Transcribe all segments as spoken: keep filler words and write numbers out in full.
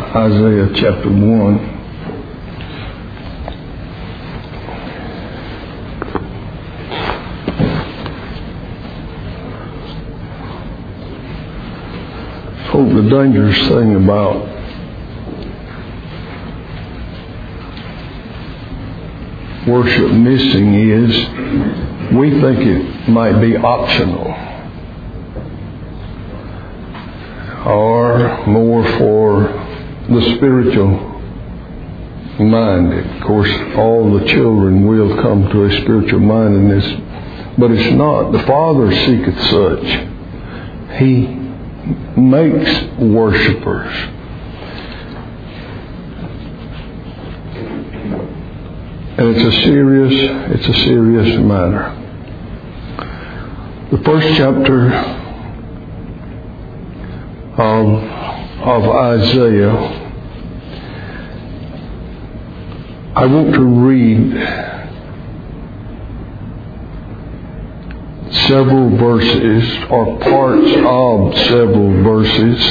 Isaiah chapter one. So the dangerous thing about worship missing is we think it might be optional or more for the spiritual minded. Of course, all the children will come to a spiritual mindedness, but it's not. The Father seeketh such. He makes worshipers. And it's a serious, it's a serious matter. The first chapter of, of Isaiah, I want to read several verses or parts of several verses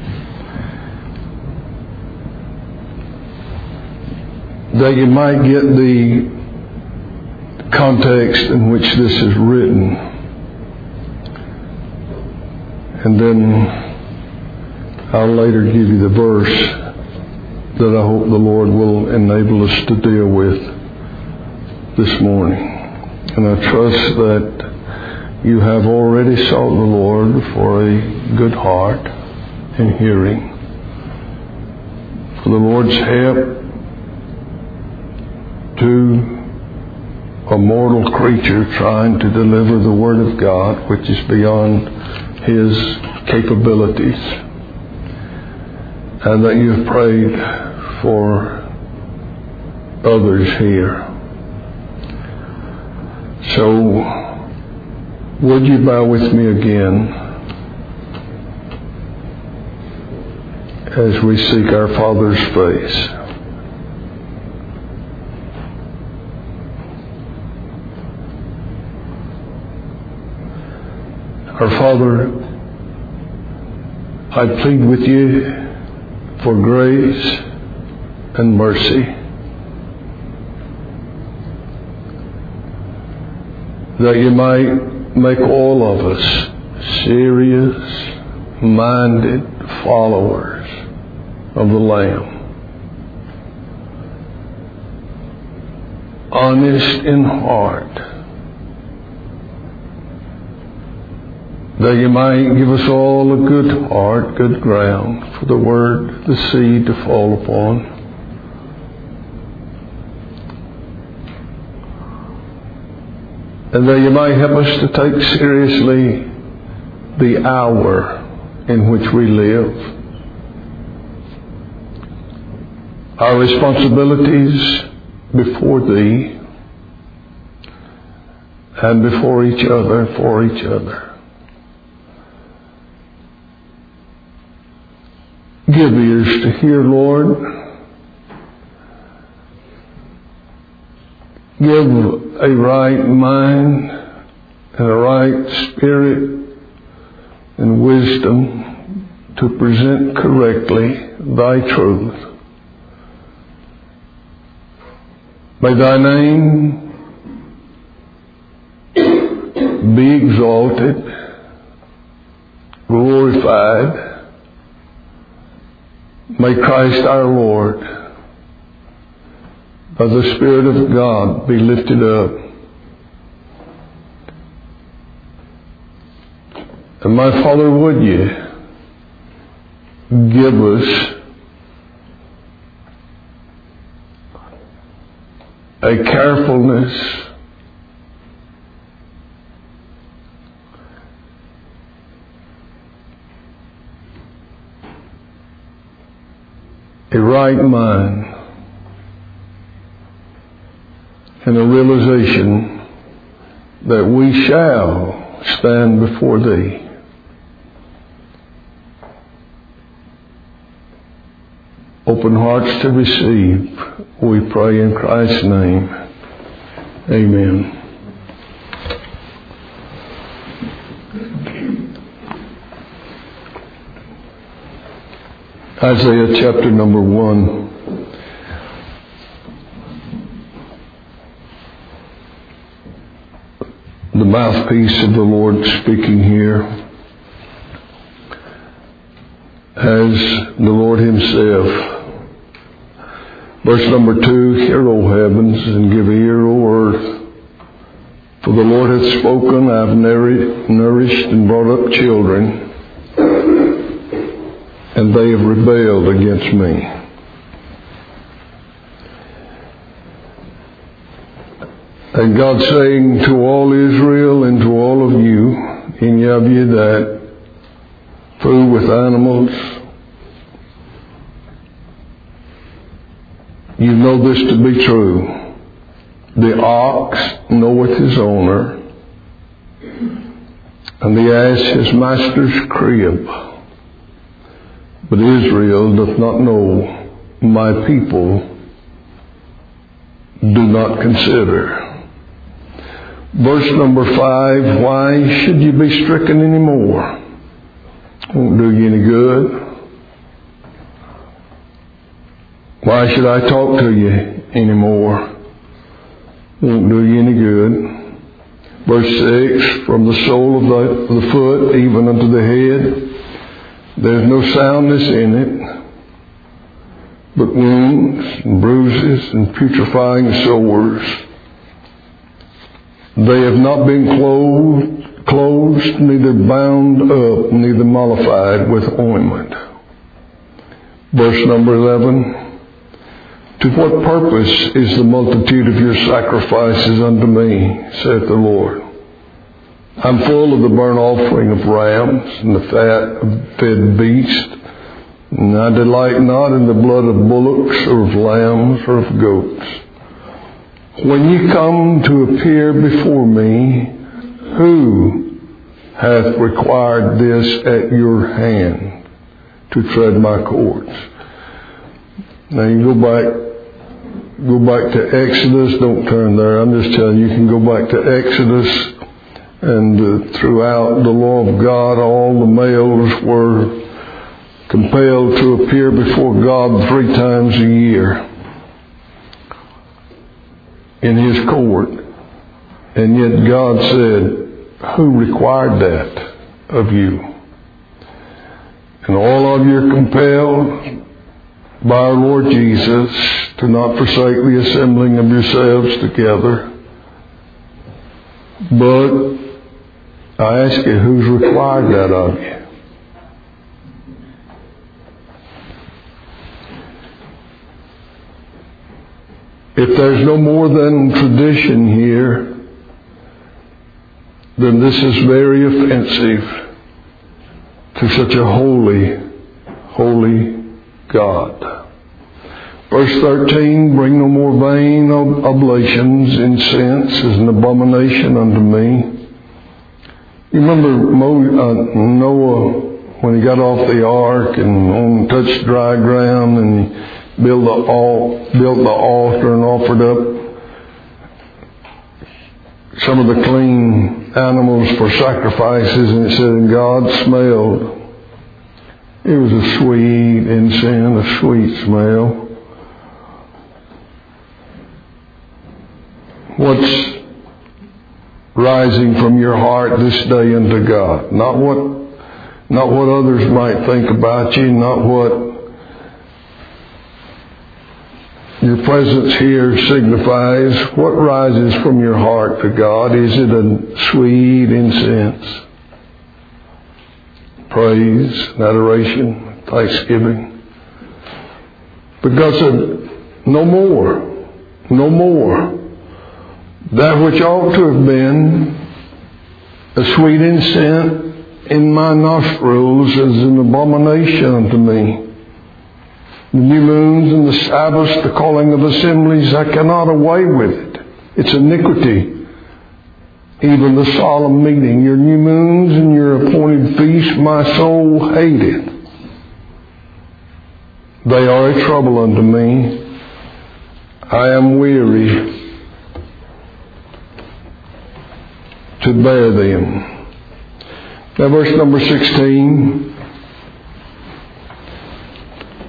that you might get the context in which this is written. And then I'll later give you the verse that I hope the Lord will enable us to deal with this morning. And I trust that you have already sought the Lord for a good heart in hearing, for the Lord's help to a mortal creature trying to deliver the Word of God, which is beyond his capabilities, and that you have prayed for others here. So, would you bow with me again as we seek our Father's face? Our Father, I plead with you for grace and mercy, that you might make all of us serious-minded followers of the Lamb, honest in heart, that you might give us all a good heart, good ground for the Word, the seed to fall upon. And that you might help us to take seriously the hour in which we live, our responsibilities before Thee and before each other, for each other. Give ears to hear, Lord. Give a right mind and a right spirit and wisdom to present correctly Thy truth. May Thy name be exalted, glorified. May Christ our Lord, by the Spirit of God, be lifted up. And my Father, would you give us a carefulness, a right mind, and a realization that we shall stand before Thee. Open hearts to receive, we pray in Christ's name. Amen. Isaiah chapter number one. The mouthpiece of the Lord speaking here as the Lord Himself. Verse number two, hear, O heavens, and give ear, O earth. For the Lord hath spoken, I have nourished and brought up children, and they have rebelled against me. And God saying to all Israel and to all of you, any of you that fool with animals, you know this to be true. The ox knoweth his owner, and the ass his master's crib. But Israel doth not know, my people do not consider. Verse number five, why should you be stricken anymore? Won't do you any good. Why should I talk to you anymore? Won't do you any good. Verse six, from the sole of the, of the foot even unto the head, there's no soundness in it, but wounds and bruises and putrefying sores. They have not been clothed, closed, neither bound up, neither mollified with ointment. Verse number eleven. To what purpose is the multitude of your sacrifices unto me, saith the Lord? I'm full of the burnt offering of rams and the fat of fed beasts, and I delight not in the blood of bullocks or of lambs or of goats. When you come to appear before me, who hath required this at your hand to tread my courts? Now you go back, go back to Exodus. Don't turn there. I'm just telling you, you can go back to Exodus. And uh, throughout the law of God, all the males were compelled to appear before God three times a year in His court. And yet God said, who required that of you? And all of you are compelled by our Lord Jesus to not forsake the assembling of yourselves together. But I ask you, who's required that of you? If there's no more than tradition here, then this is very offensive to such a holy, holy God. Verse thirteen, bring no more vain oblations. Incense is an abomination unto me. You remember Mo, uh, Noah when he got off the ark and on touched dry ground and he built the, al- built the altar and offered up some of the clean animals for sacrifices, and it said, and God smelled. It was a sweet incense, a sweet smell. What's rising from your heart this day unto God? Not what, not what others might think about you, not what your presence here signifies. What rises from your heart to God? Is it a sweet incense? Praise, and adoration, thanksgiving. But God said, no more, no more. That which ought to have been a sweet incense in my nostrils is an abomination unto me. The new moons and the Sabbaths, the calling of assemblies, I cannot away with it. It's iniquity. Even the solemn meeting, your new moons and your appointed feasts, my soul hateth. They are a trouble unto me. I am weary to bear them. Now verse number sixteen.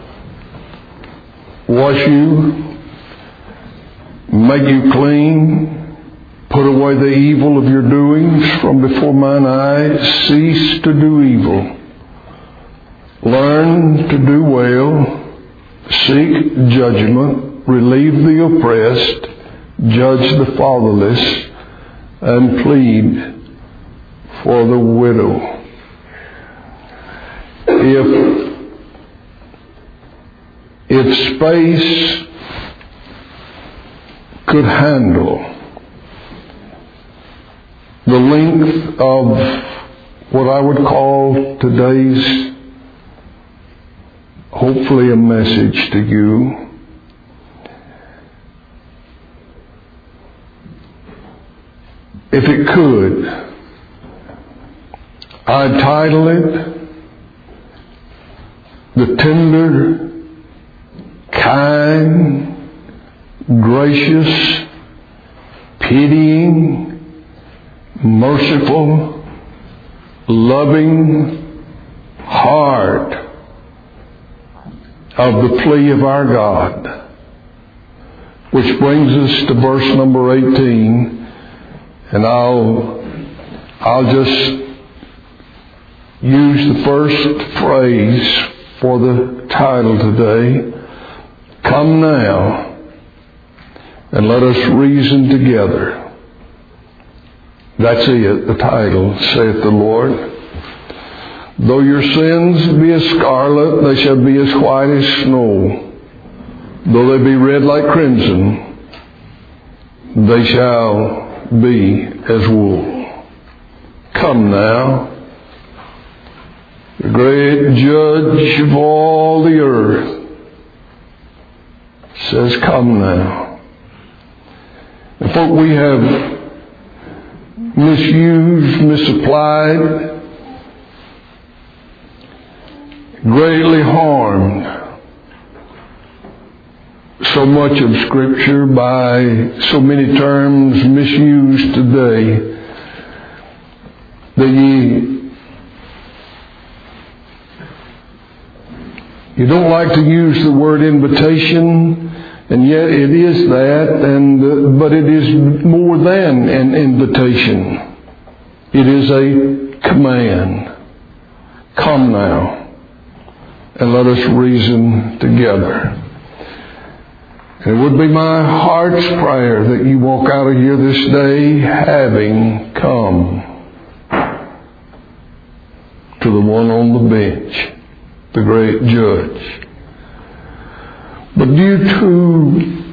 wash you, make you clean, put away the evil of your doings from before mine eyes, cease to do evil, learn to do well, seek judgment, relieve the oppressed, judge the fatherless, and plead for the widow. If its space could handle the length of what I would call today's, hopefully, a message to you, if it could, I'd title it, The Tender, Kind, Gracious, Pitying, Merciful, Loving Heart of the plea of our God. Which brings us to verse number eighteen. And I'll, I'll just use the first phrase for the title today. Come now, and let us reason together. That's it, the title, saith the Lord. Though your sins be as scarlet, they shall be as white as snow. Though they be red like crimson, they shall be as wool. Come now. The great judge of all the earth says, come now. And folk, we have misused, misapplied, greatly harmed so much of Scripture by so many terms misused today that ye you don't like to use the word invitation, and yet it is that, and uh, but it is more than an invitation. It is a command. Come now, and let us reason together. It would be my heart's prayer that you walk out of here this day having come to the one on the bench, the great judge. But due to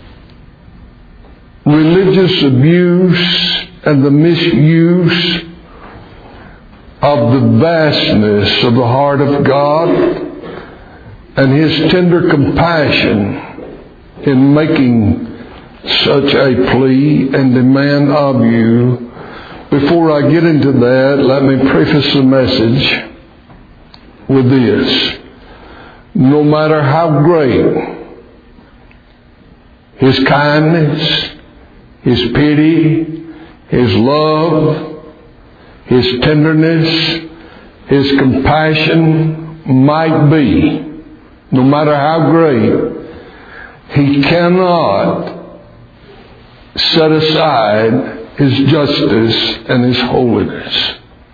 religious abuse and the misuse of the vastness of the heart of God and His tender compassion in making such a plea and demand of you, before I get into that, let me preface the message with this. No matter how great His kindness, His pity, His love, His tenderness, His compassion might be, no matter how great, He cannot set aside His justice and His holiness.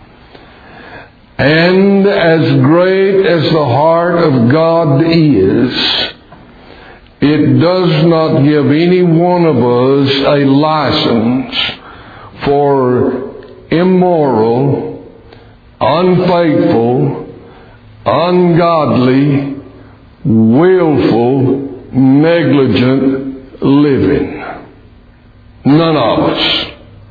And as great as the heart of God is, it does not give any one of us a license for immoral, unfaithful, ungodly, willful, negligent living. None of us.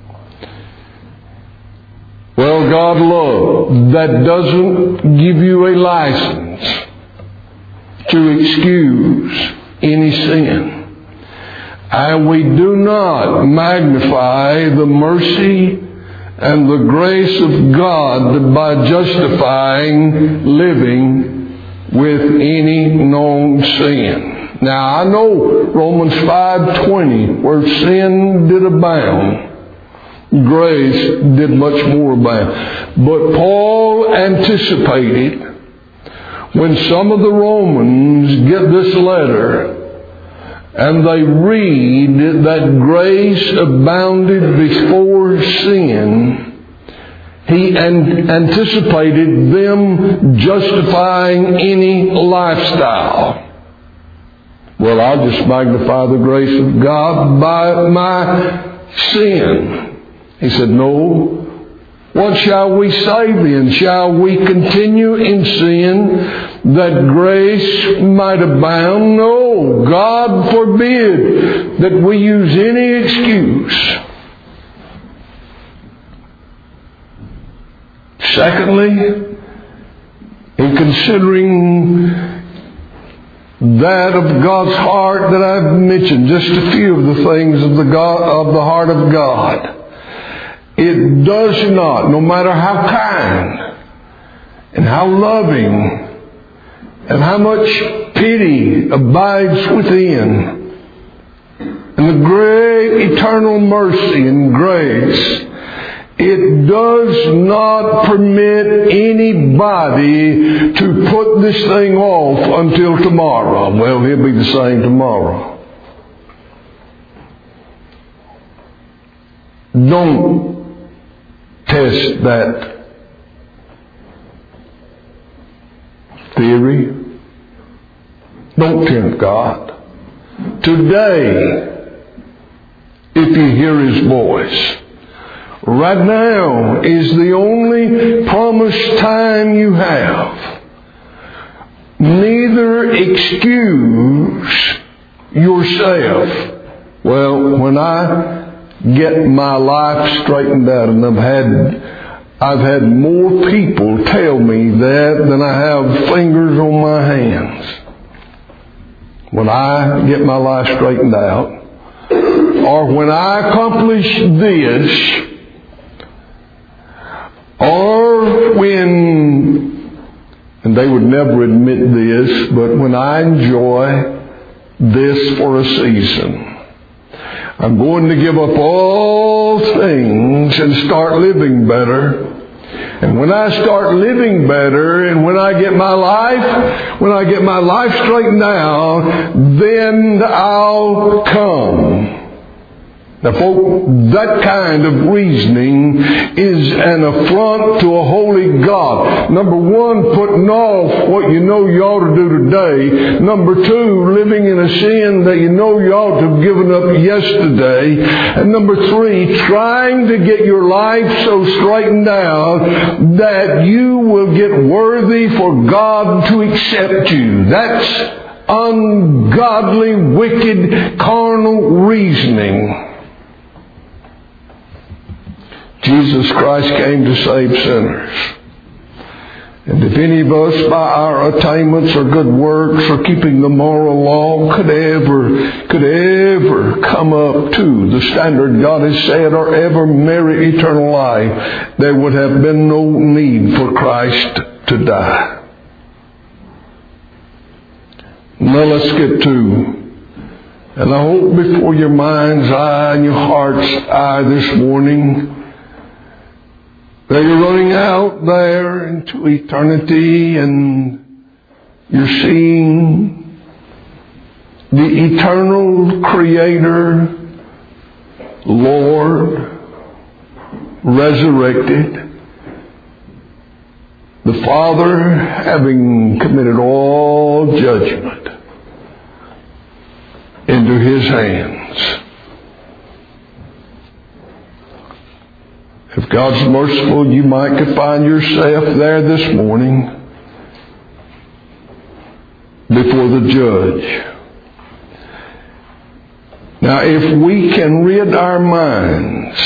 Well, God love, that doesn't give you a license to excuse any sin. And we do not magnify the mercy and the grace of God by justifying living with any known sin. Now, I know Romans five twenty, where sin did abound, grace did much more abound. But Paul anticipated when some of the Romans get this letter and they read that grace abounded before sin, he an- anticipated them justifying any lifestyle. Well, I'll just magnify the grace of God by my sin. He said, no. What shall we say then? Shall we continue in sin that grace might abound? No, God forbid that we use any excuse. Secondly, in considering that of God's heart that I've mentioned, just a few of the things of the God, of the heart of God. It does not, no matter how kind and how loving and how much pity abides within, and the great eternal mercy and grace, it does not permit anybody to put this thing off until tomorrow. Well, he'll be the same tomorrow. Don't test that theory. Don't tempt God. Today, if you hear His voice, right now is the only promised time you have. Neither excuse yourself. Well, when I get my life straightened out, and I've had I've had more people tell me that than I have fingers on my hands. When I get my life straightened out, or when I accomplish this, or when, and they would never admit this, but when I enjoy this for a season, I'm going to give up all things and start living better. And when I start living better, and when I get my life, when I get my life straightened out, then I'll come. Now, folks, that kind of reasoning is an affront to a holy God. Number one, putting off what you know you ought to do today. Number two, living in a sin that you know you ought to have given up yesterday. And number three, trying to get your life so straightened out that you will get worthy for God to accept you. That's ungodly, wicked, carnal reasoning. Jesus Christ came to save sinners. And if any of us, by our attainments or good works or keeping the moral law, could ever, could ever come up to the standard God has said, or ever merit eternal life, there would have been no need for Christ to die. Now let's get to, and I hope before your mind's eye and your heart's eye this morning, that you're running out there into eternity and you're seeing the eternal Creator, Lord, resurrected. The Father having committed all judgment into His hands. If God's merciful, you might could find yourself there this morning before the Judge. Now, if we can rid our minds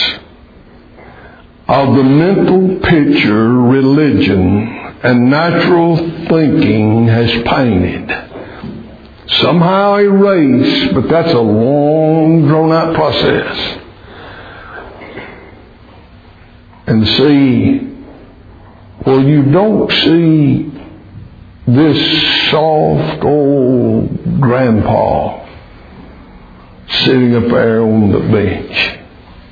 of the mental picture religion and natural thinking has painted, somehow erase, but that's a long, drawn-out process. And see, well, you don't see this soft old grandpa sitting up there on the bench.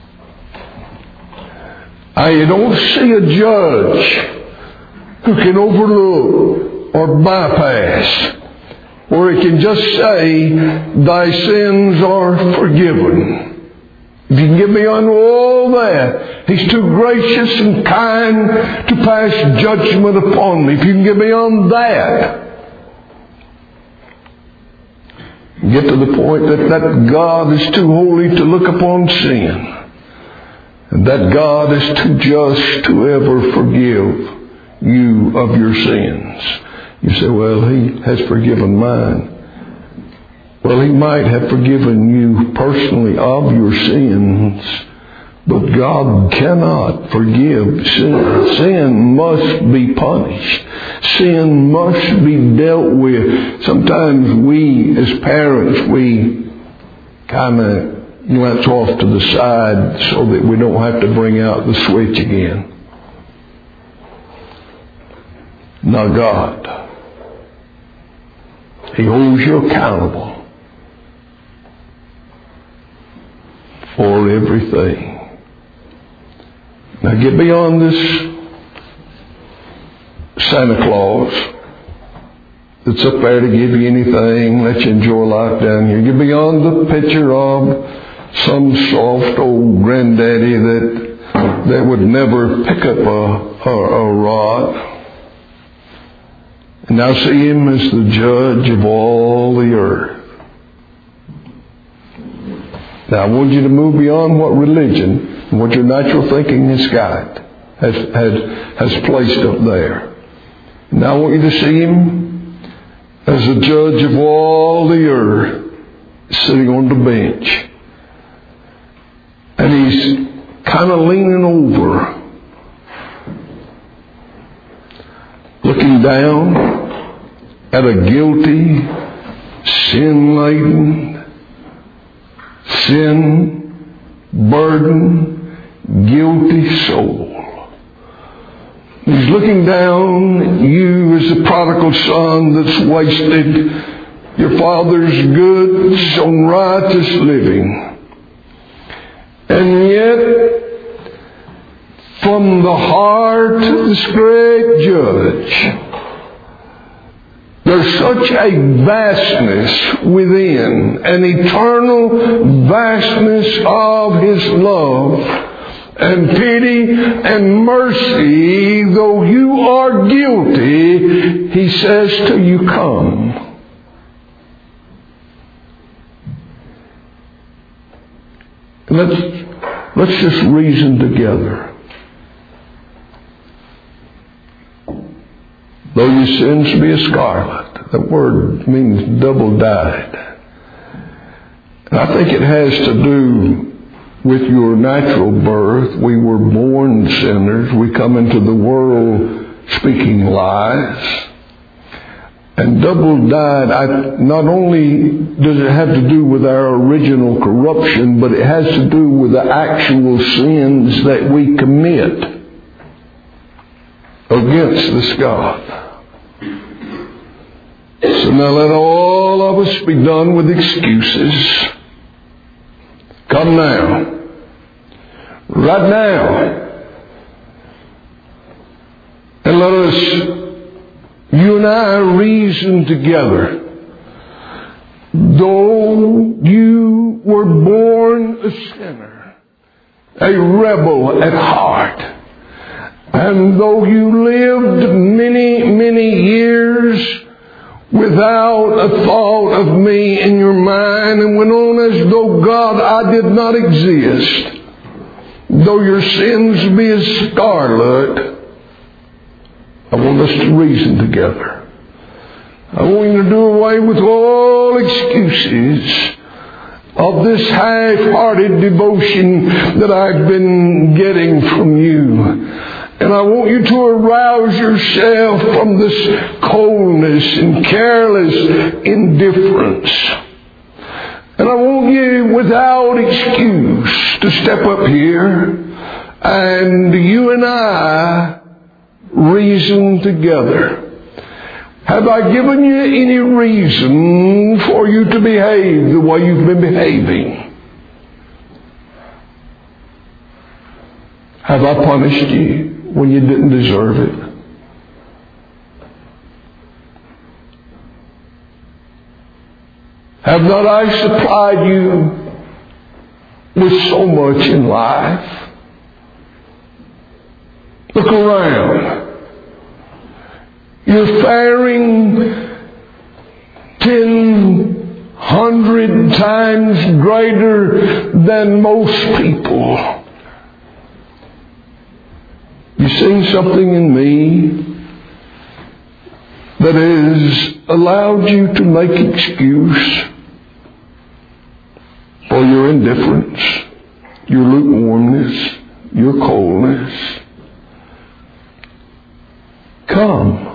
Uh, you don't see a judge who can overlook or bypass where He can just say, thy sins are forgiven. If you can get beyond all that, He's too gracious and kind to pass judgment upon me. If you can get beyond that, get to the point that, that God is too holy to look upon sin. And that God is too just to ever forgive you of your sins. You say, well, He has forgiven mine. Well, He might have forgiven you personally of your sins, but God cannot forgive sin. Sin must be punished. Sin must be dealt with. Sometimes we, as parents, we kind of glance off to the side so that we don't have to bring out the switch again. Now God, He holds you accountable for everything. Now get beyond this Santa Claus that's up there to give you anything, let you enjoy life down here. Get beyond the picture of some soft old granddaddy that that would never pick up a, a, a rod. And now see Him as the judge of all the earth. Now I want you to move beyond what religion and what your natural thinking has got, has, has, has placed up there. Now I want you to see Him as the judge of all the earth, sitting on the bench. And He's kind of leaning over, looking down at a guilty, sin-laden, sin-burdened, guilty soul. He's looking down at you as the prodigal son that's wasted your father's goods on riotous living. And yet, from the heart of this great judge, there's such a vastness within, an eternal vastness of His love and pity and mercy. Though you are guilty, He says to you, come. Let's, let's just reason together. Though your sins be as scarlet, that word means double dyed. And I think it has to do with your natural birth. We were born sinners. We come into the world speaking lies. And double dyed, I, not only does it have to do with our original corruption, but it has to do with the actual sins that we commit against this God. So now let all of us be done with excuses. Come now. Right now. And let us, you and I, reason together. Though you were born a sinner, a rebel at heart, and though you lived many, many years without a thought of me in your mind and went on as though, God, I did not exist, though your sins be as scarlet, I want us to reason together. I want you to do away with all excuses of this half-hearted devotion that I've been getting from you. And I want you to arouse yourself from this coldness and careless indifference. And I want you, without excuse, to step up here and you and I reason together. Have I given you any reason for you to behave the way you've been behaving? Have I punished you when you didn't deserve it? Have not I supplied you with so much in life? Look around. You're faring ten hundred times greater than most people. You've seen something in me that has allowed you to make excuse for your indifference, your lukewarmness, your coldness. Come.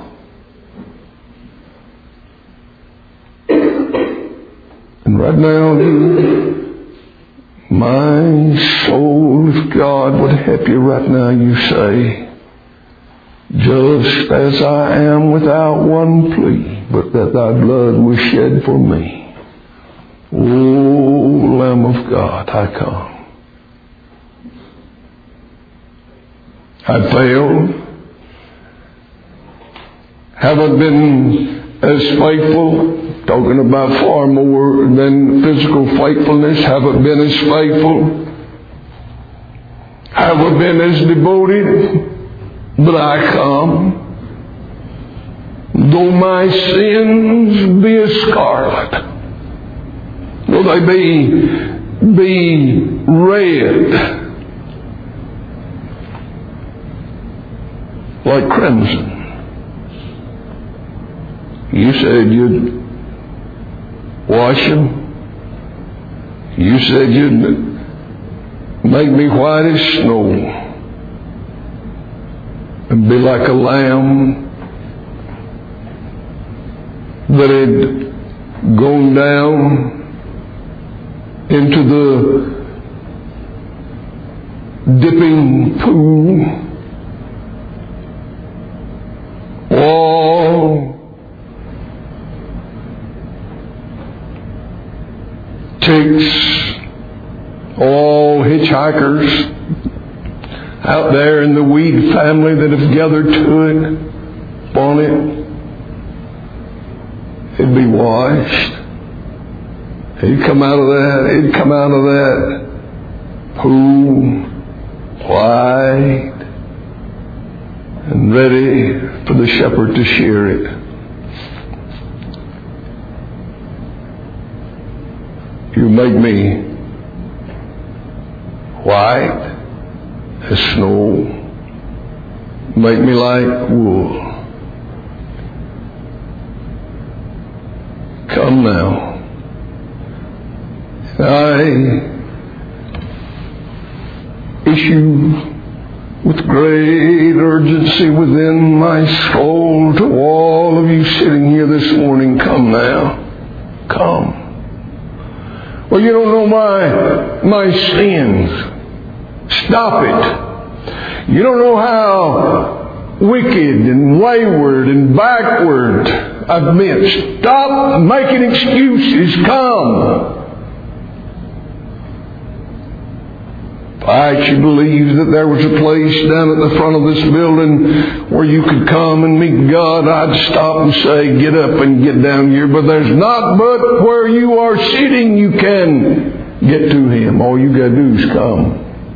And right now, you, my soul, if God would help you right now, you say, just as I am without one plea, but that thy blood was shed for me. O Lamb of God, I come. I failed. Haven't been as faithful, talking about far more than physical faithfulness, haven't been as faithful, haven't been as devoted, but I come. Though my sins be as scarlet, though they be, be red like crimson, you said you'd wash them. You said you'd make me white as snow and be like a lamb that had gone down into the dipping pool. All ticks, all hitchhikers out there in the weed family that have gathered to it, on it, it'd be washed. He'd come out of that, he'd come out of that pool, white, and ready for the shepherd to shear it. You make me white as snow, make me like wool. Come now. I issue with great urgency within my soul to all of you sitting here this morning. Come now. Come. Well, you don't know my, my sins. Stop it. You don't know how wicked and wayward and backward I've been. Stop making excuses. Come. If I actually believed that there was a place down at the front of this building where you could come and meet God, I'd stop and say, get up and get down here. But there's not, but where you are sitting, you can get to Him. All you got to do is come.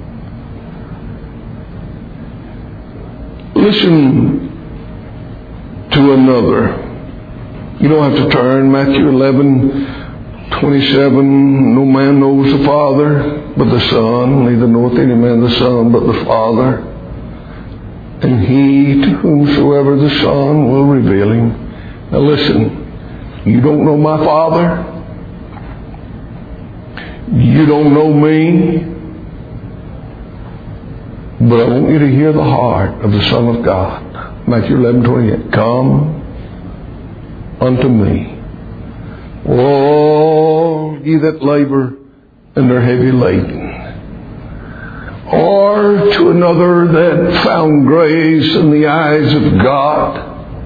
Listen to another. You don't have to turn. Matthew eleven twenty-seven. No man knows the Father but the Son, neither knoweth any man the Son but the Father, and he to whomsoever the Son will reveal Him. Now listen, you don't know my Father. You don't know me. But I want you to hear the heart of the Son of God. Matthew eleven twenty-eight. Come unto me, all ye that labor and are heavy laden. Or to another that found grace in the eyes of God.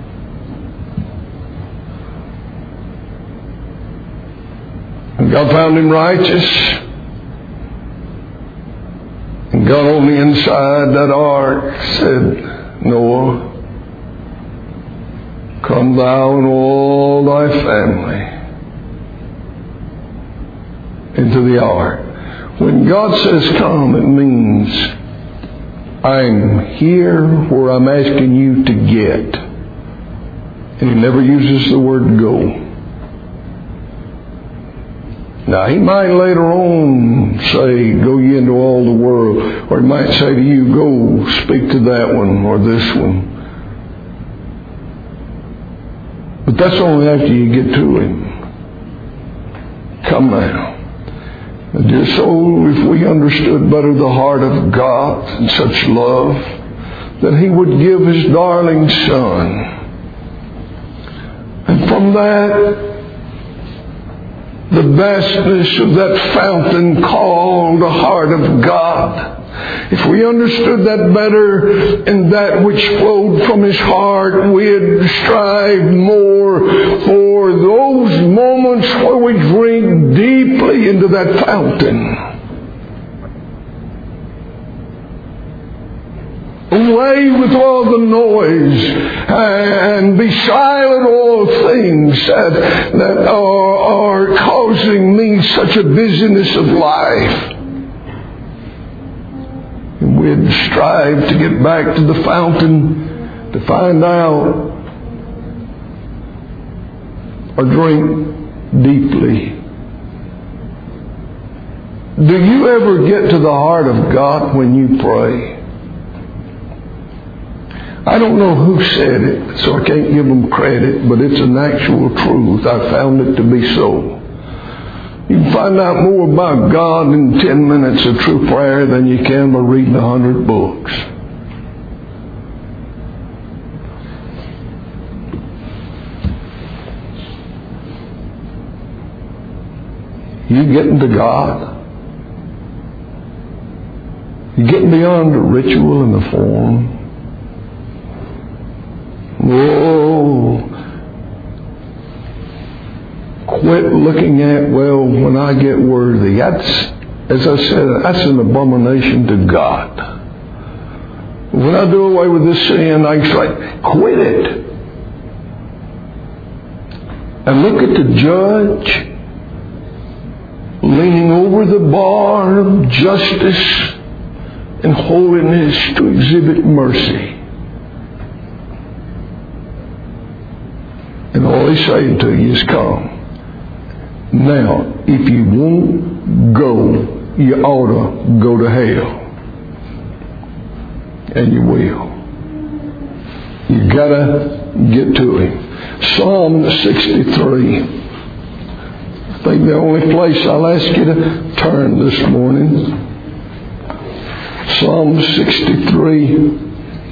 And God found him righteous. And God on the inside that ark said, Noah, come thou and all thy family into the ark. When God says come, it means I'm here where I'm asking you to get. And He never uses the word go. Now, He might later on say, go ye into all the world. Or He might say to you, go speak to that one or this one. But that's only after you get to Him. Come now. Now, dear soul, if we understood better the heart of God and such love, that He would give His darling Son. And from that, the vastness of that fountain called the heart of God. If we understood that better and that which flowed from His heart, we'd strive more for those moments where we drink deeply into that fountain. Away with all the noise and be silent all things that, that are, are causing me such a busyness of life. And we'd strive to get back to the fountain to find out or drink deeply. Do you ever get to the heart of God when you pray? I don't know who said it, so I can't give them credit, but it's an actual truth. I found it to be so. You can find out more about God in ten minutes of true prayer than you can by reading a hundred books. You getting to God. You getting beyond the ritual and the form. Whoa. Quit looking at, well, when I get worthy. That's, as I said, that's an abomination to God. When I do away with this sin, I say, quit it. And look at the judge leaning over the bar of justice and holiness to exhibit mercy. And all He's saying to you is come. Now, if you won't go, you ought to go to hell. And you will. You gotta get to Him. Psalm sixty-three. I think the only place I'll ask you to turn this morning. Psalm sixty-three.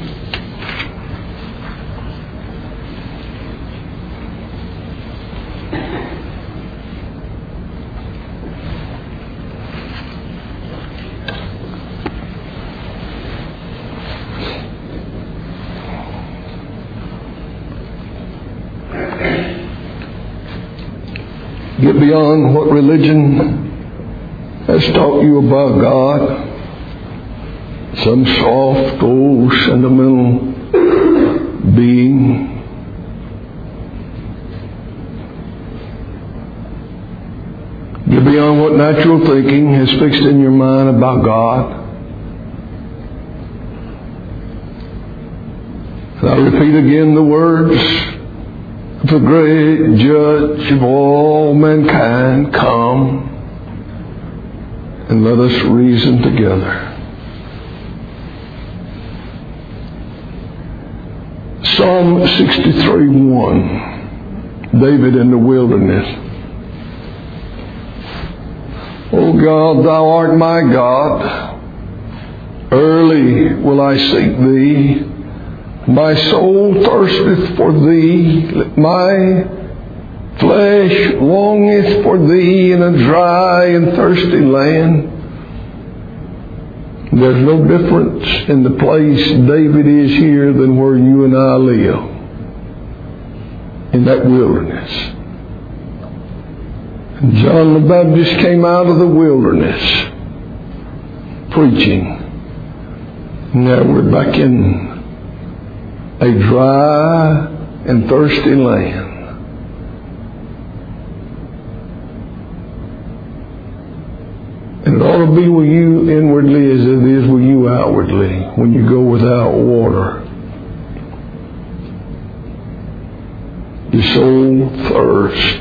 Get beyond what religion has taught you about God. Some soft, old, sentimental being. Get beyond what natural thinking has fixed in your mind about God. And I repeat again the words, the great judge of all mankind, come and let us reason together. Psalm sixty-three one. David in the wilderness. O God, Thou art my God. Early will I seek Thee. My soul thirsteth for Thee. My flesh longeth for Thee in a dry and thirsty land. There's no difference in the place David is here than where you and I live. In that wilderness. And John the Baptist came out of the wilderness preaching. Now we're back in a dry and thirsty land. And it ought to be with you inwardly as it is with you outwardly when you go without water. Your soul thirsts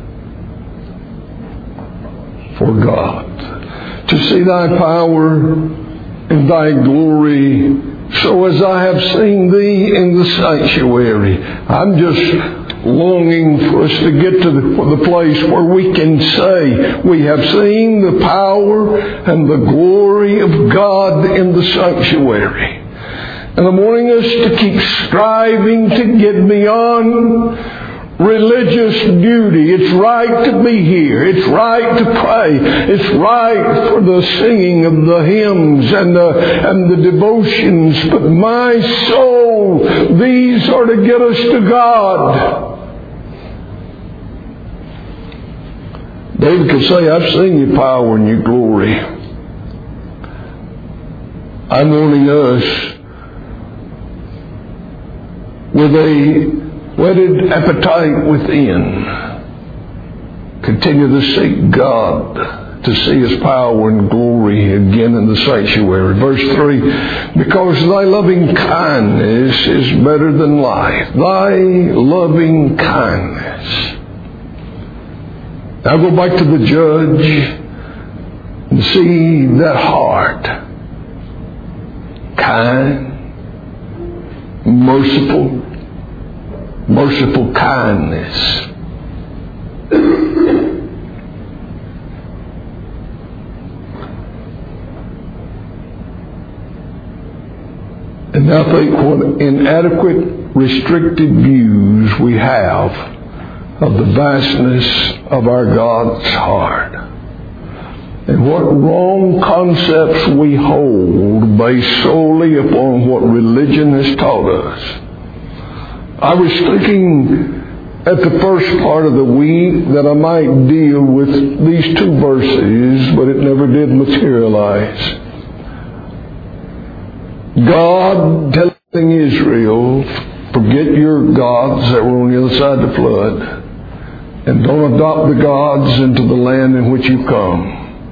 for God. To see thy power and thy glory, so as I have seen thee in the sanctuary. I'm just longing for us to get to the, the place where we can say we have seen the power and the glory of God in the sanctuary. And I'm wanting us to keep striving to get beyond religious duty. It's right to be here. It's right to pray. It's right for the singing of the hymns and the, and the devotions. But my soul, these are to get us to God. David could say, I've seen your power and your glory. I'm wanting us with a whetted appetite within, continue to seek God, to see His power and glory again in the sanctuary. Verse three, because thy loving kindness is better than life. Thy loving kindness. Now go back to the judge and see that heart. Kind, merciful, merciful kindness. And I think what inadequate, restricted views we have of the vastness of our God's heart. And what wrong concepts we hold based solely upon what religion has taught us. I was thinking at the first part of the week that I might deal with these two verses, but it never did materialize. God telling Israel, forget your gods that were on the other side of the flood, and don't adopt the gods into the land in which you come.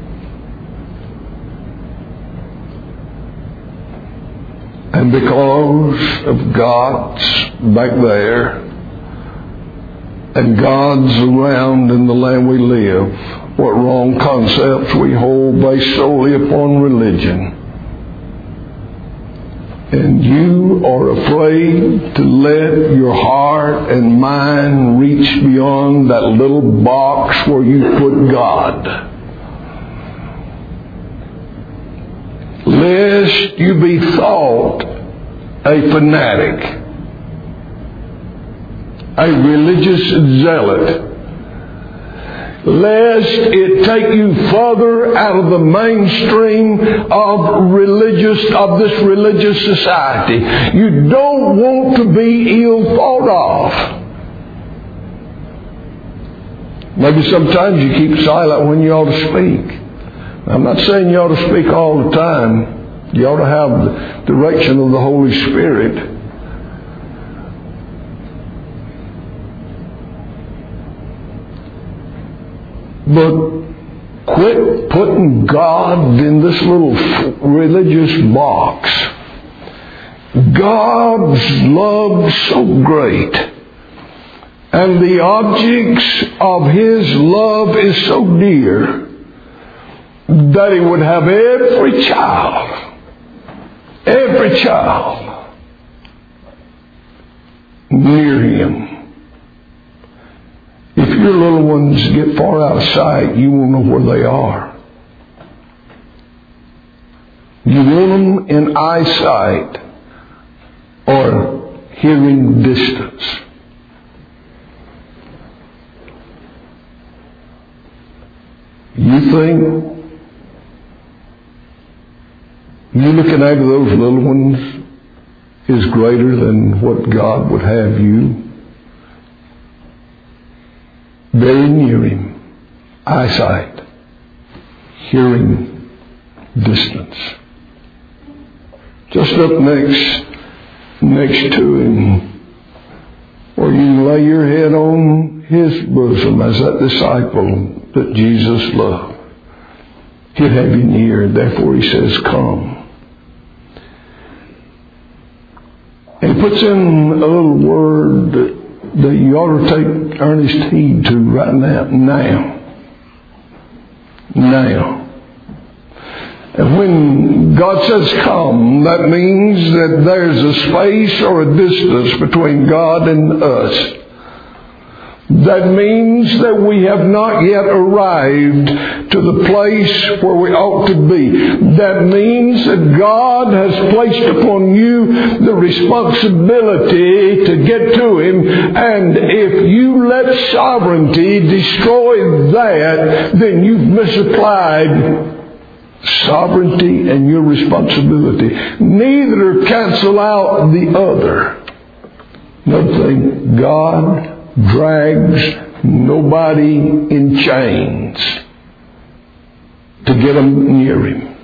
And because of gods back there and gods around in the land we live, what wrong concepts we hold based solely upon religion. And you are afraid to let your heart and mind reach beyond that little box where you put God. Lest you be thought a fanatic, a religious zealot, lest it take you further out of the mainstream of religious of this religious society. You don't want to be ill thought of. Maybe sometimes you keep silent when you ought to speak. I'm not saying you ought to speak all the time. You ought to have the direction of the Holy Spirit. But quit putting God in this little religious box. God's love so great, and the objects of His love is so dear, that He would have every child, every child near Him. If your little ones get far out of sight, you won't know where they are. You want them in eyesight or hearing distance. You think you looking after those little ones is greater than what God would have you? Very near Him, eyesight, hearing distance. Just up next, next to Him, where you can lay your head on His bosom as that disciple that Jesus loved. He'll have you near. Therefore, he says, come. And he puts in a little word that, that you ought to take earnest heed to right now. Now. Now. And when God says come, that means that there's a space or a distance between God and us. That means that we have not yet arrived to the place where we ought to be. That means that God has placed upon you the responsibility to get to Him. And if you let sovereignty destroy that, then you've misapplied sovereignty and your responsibility. Neither cancel out the other. Another thing, God drags nobody in chains to get them near Him.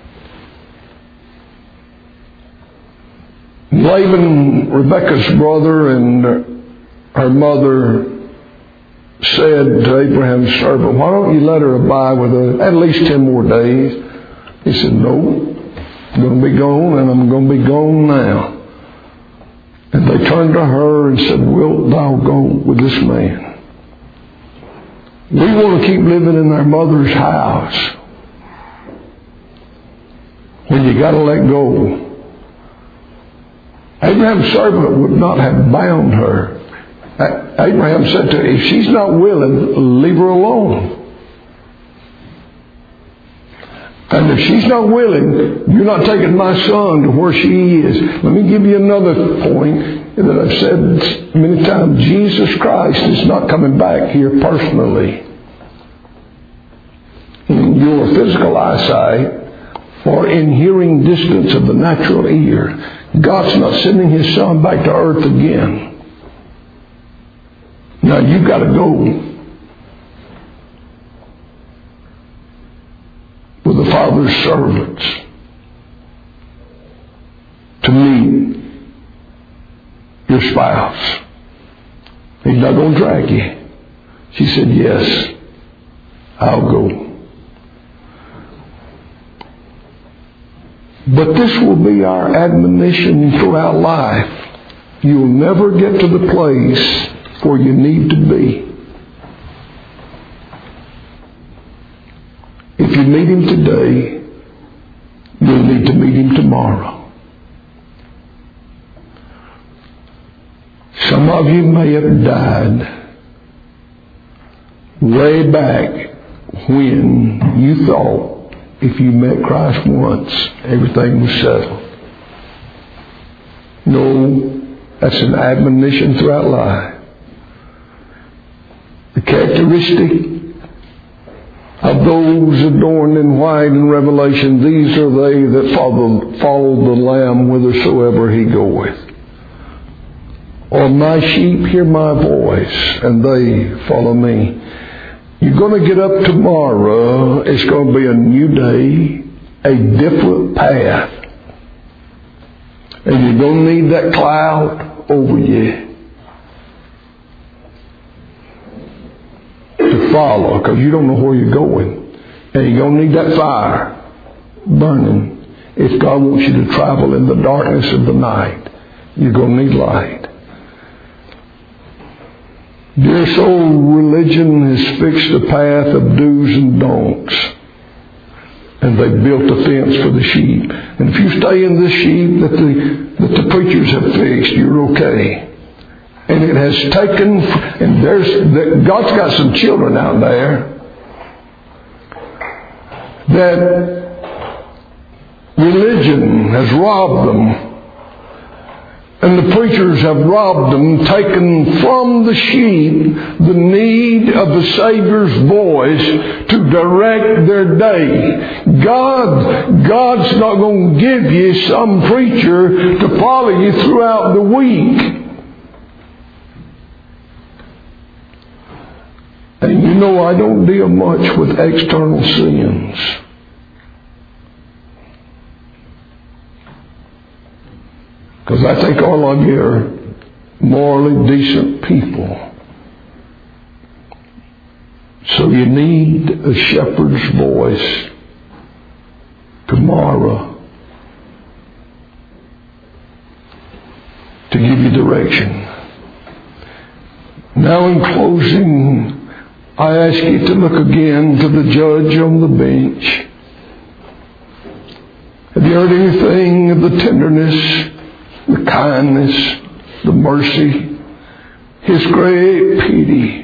Laban, Rebekah's brother, and her mother said to Abraham's servant, why don't you let her abide with us at least ten more days? He said, no, I'm going to be gone, and I'm going to be gone now. And they turned to her and said, wilt thou go with this man? We want to keep living in our mother's house when you got to let go. Abraham's servant would not have bound her. Abraham said to her, if she's not willing, leave her alone. And if she's not willing, you're not taking my son to where she is. Let me give you another point that I've said many times. Jesus Christ is not coming back here personally. In your physical eyesight or in hearing distance of the natural ear, God's not sending His Son back to earth again. Now you've got to go with the Father's servants to meet your spouse. He's not going to drag you. She said, yes, I'll go. But this will be our admonition throughout life. You'll never get to the place where you need to be. If you meet Him today, you'll need to meet Him tomorrow. Some of you may have died way back when you thought if you met Christ once, everything was settled. No, that's an admonition throughout life. The characteristic of those adorned in white in Revelation, these are they that follow, follow the Lamb whithersoever He goeth. Or my sheep hear my voice, and they follow me. You're going to get up tomorrow. It's going to be a new day, a different path. And you're going to need that cloud over you to follow, because you don't know where you're going. And you're going to need that fire burning. If God wants you to travel in the darkness of the night, you're going to need light. Dear soul, religion has fixed a path of do's and don'ts. And they built a fence for the sheep. And if you stay in this sheep that the, that the preachers have fixed, you're okay. And it has taken, and there's, God's got some children out there that religion has robbed them. And the preachers have robbed them, taken from the sheep the need of the Savior's voice to direct their day. God, God's not going to give you some preacher to follow you throughout the week. And you know, I don't deal much with external sins. Because I think all of you are morally decent people. So you need a shepherd's voice tomorrow to give you direction. Now in closing, I ask you to look again to the judge on the bench. Have you heard anything of the tenderness, the kindness, the mercy, His great pity?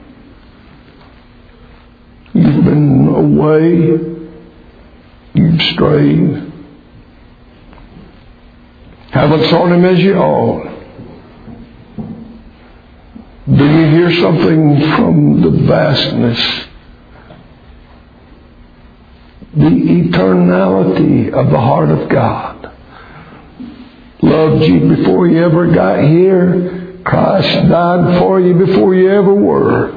You've been away. You've strayed. Haven't sought Him as you ought. Do you hear something from the vastness, the eternality of the heart of God? Loved you before you ever got here. Christ died for you before you ever were.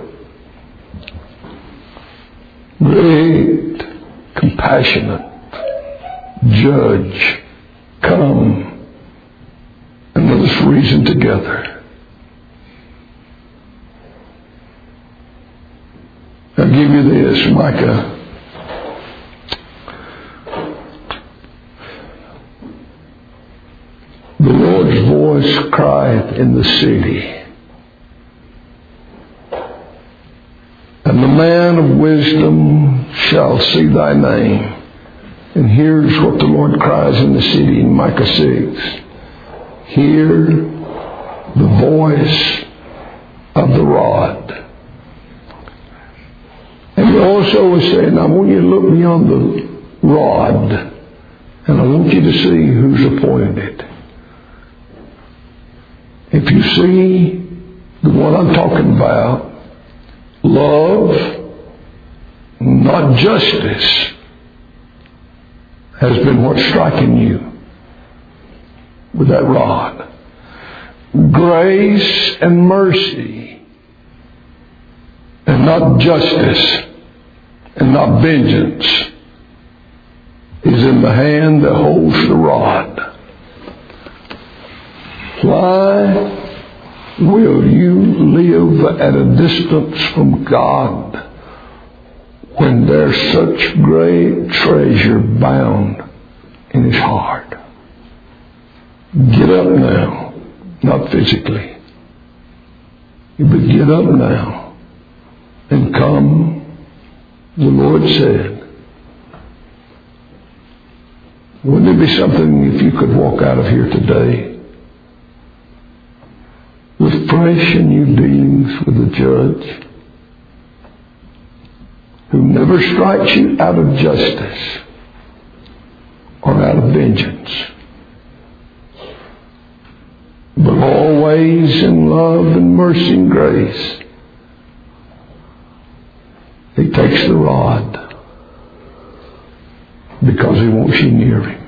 Great, compassionate Judge, come and let us reason together. I'll give you this, Micah. The Lord's voice crieth in the city, and the man of wisdom shall see thy name. And here's what the Lord cries in the city in Micah six. Hear the voice of the rod. And he also was saying, I want you to look beyond the rod, and I want you to see who's appointed. If you see the one I'm talking about, love, not justice, has been what's striking you with that rod. Grace and mercy, and not justice, and not vengeance, is in the hand that holds the rod. Why will you live at a distance from God when there's such great treasure bound in His heart? Get up now, not physically, but get up now and come. The Lord said, wouldn't it be something if you could walk out of here today with fresh and new dealings with the Judge, who never strikes you out of justice or out of vengeance, but always in love and mercy and grace. He takes the rod because He wants you near Him.